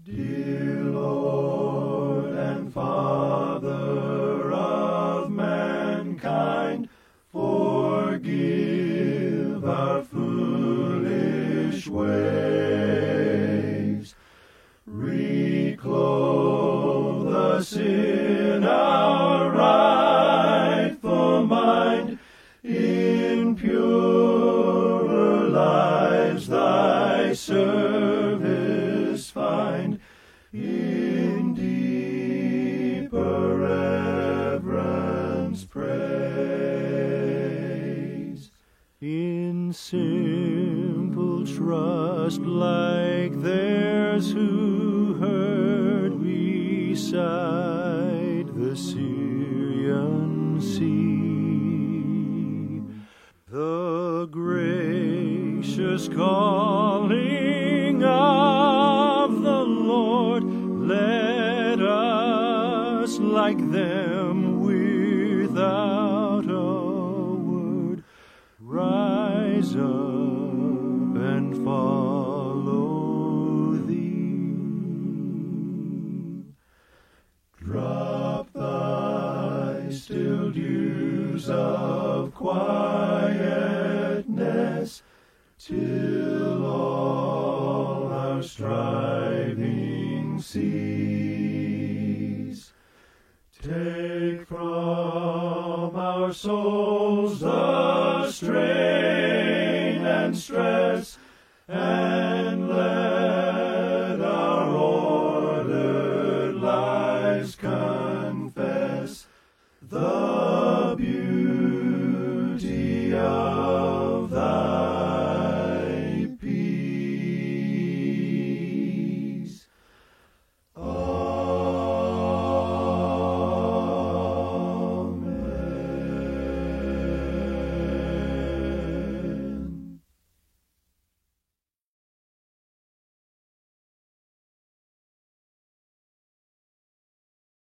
Dear Lord and Father of mankind, forgive our foolish ways. Reclothe us in our rightful mind, in purer lives thy service find, in deeper reverence praise. In simple trust like theirs who heard beside the Syrian sea, the gracious calling of the Lord, let us like them without a word rise up and follow thee. Drop thy still dews of quietness, till all our striving cease. Take from our souls the strain and stress, and let our ordered lives confess the beauty of thy